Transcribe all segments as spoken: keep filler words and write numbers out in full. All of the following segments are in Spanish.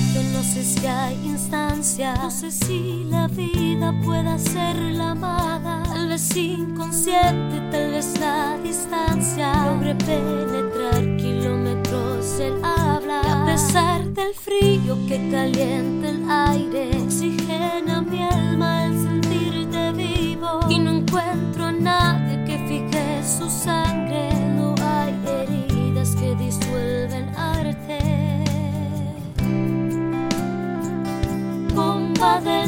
Yo no sé si hay instancia, no sé si la vida pueda ser la amada. Tal vez inconsciente, tal vez la distancia logre penetrar kilómetros el habla. Y a pesar del frío que calienta el aire, oxigena mi alma el sentirte vivo. Y no encuentro a nadie que fije su sangre. No hay heridas que disuelven arte. Bomba del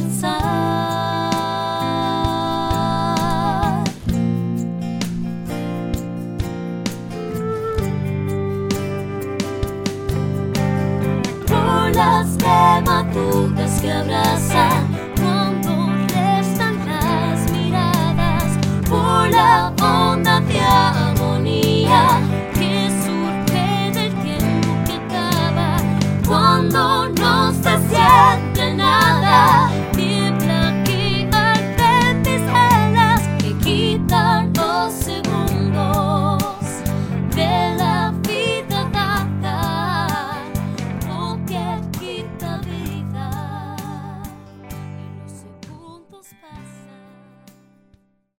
zar. Por las quemaduras que abrazan